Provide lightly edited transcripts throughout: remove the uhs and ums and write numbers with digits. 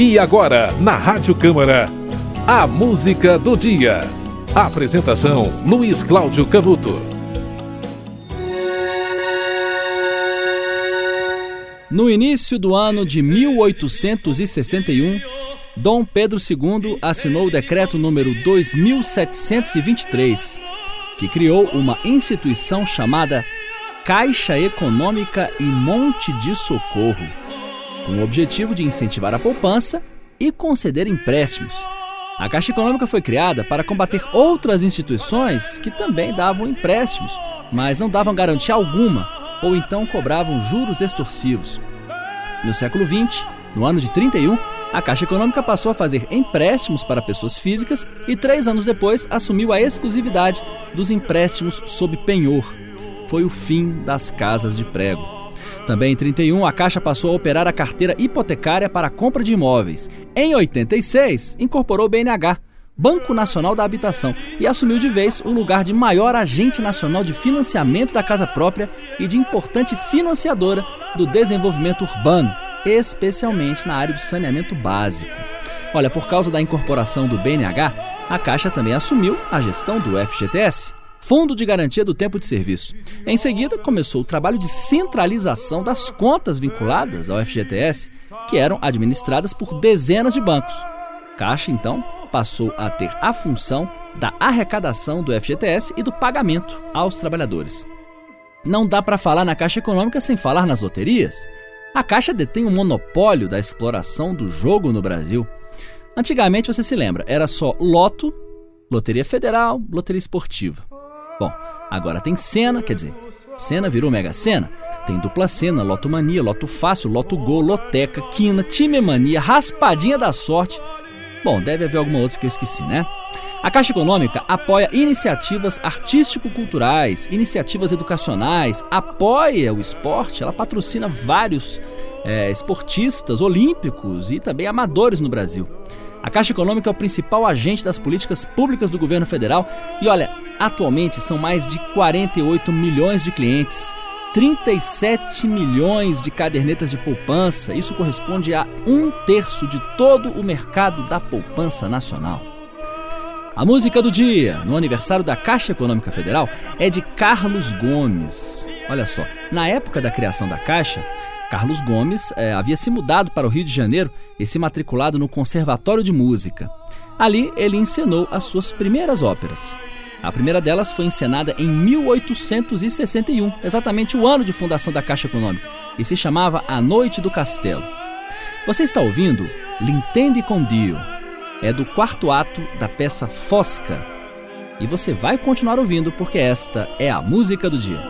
E agora, na Rádio Câmara, a música do dia. Apresentação: Luiz Cláudio Canuto. No início do ano de 1861, Dom Pedro II assinou o decreto número 2723, que criou uma instituição chamada Caixa Econômica e Monte de Socorro, com o objetivo de incentivar a poupança e conceder empréstimos. A Caixa Econômica foi criada para combater outras instituições que também davam empréstimos, mas não davam garantia alguma ou então cobravam juros extorsivos. No século XX, no ano de 31, a Caixa Econômica passou a fazer empréstimos para pessoas físicas e 3 anos depois assumiu a exclusividade dos empréstimos sob penhor. Foi o fim das casas de prego. Também em 31, a Caixa passou a operar a carteira hipotecária para a compra de imóveis. Em 86, incorporou o BNH, Banco Nacional da Habitação, e assumiu de vez o lugar de maior agente nacional de financiamento da casa própria e de importante financiadora do desenvolvimento urbano, especialmente na área do saneamento básico. Olha, por causa da incorporação do BNH, a Caixa também assumiu a gestão do FGTS, Fundo de Garantia do Tempo de Serviço. Em seguida, começou o trabalho de centralização das contas vinculadas ao FGTS, que eram administradas por dezenas de bancos. Caixa, então, passou a ter a função da arrecadação do FGTS e do pagamento aos trabalhadores. Não dá para falar na Caixa Econômica sem falar nas loterias. A Caixa detém um monopólio da exploração do jogo no Brasil. Antigamente, você se lembra, era só loto, loteria federal, loteria esportiva. Bom, agora tem Sena, quer dizer, Sena virou Mega Sena. Tem Dupla Sena, Loto Mania, Loto Fácil, Loto Gol, Loteca, Quina, Time Mania, Raspadinha da Sorte. Bom, deve haver alguma outra que eu esqueci, né? A Caixa Econômica apoia iniciativas artístico-culturais, iniciativas educacionais, apoia o esporte, ela patrocina vários esportistas olímpicos e também amadores no Brasil. A Caixa Econômica é o principal agente das políticas públicas do governo federal e, olha, atualmente são mais de 48 milhões de clientes, 37 milhões de cadernetas de poupança. Isso corresponde a 1/3 de todo o mercado da poupança nacional. A música do dia, no aniversário da Caixa Econômica Federal, é de Carlos Gomes. Olha só, na época da criação da Caixa, Carlos Gomes havia se mudado para o Rio de Janeiro e se matriculado no Conservatório de Música. Ali, ele encenou as suas primeiras óperas. A primeira delas foi encenada em 1861, exatamente o ano de fundação da Caixa Econômica, e se chamava A Noite do Castelo. Você está ouvindo L'Intende con Dio. É do 4º ato da peça Fosca. E você vai continuar ouvindo porque esta é a música do dia.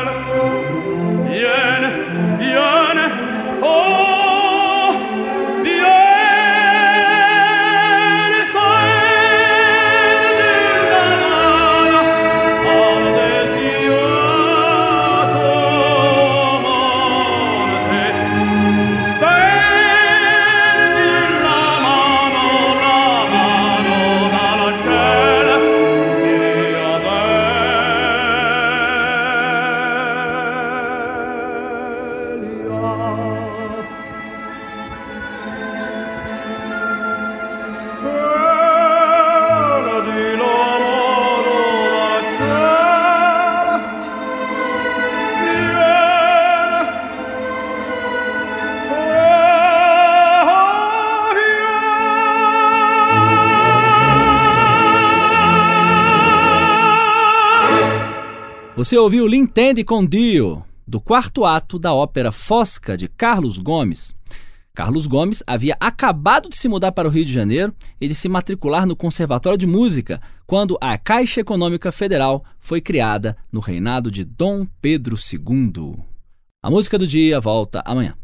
Você ouviu L'Intende con Dio, do 4º ato da ópera Fosca, de Carlos Gomes. Carlos Gomes havia acabado de se mudar para o Rio de Janeiro e de se matricular no Conservatório de Música, quando a Caixa Econômica Federal foi criada no reinado de Dom Pedro II. A música do dia volta amanhã.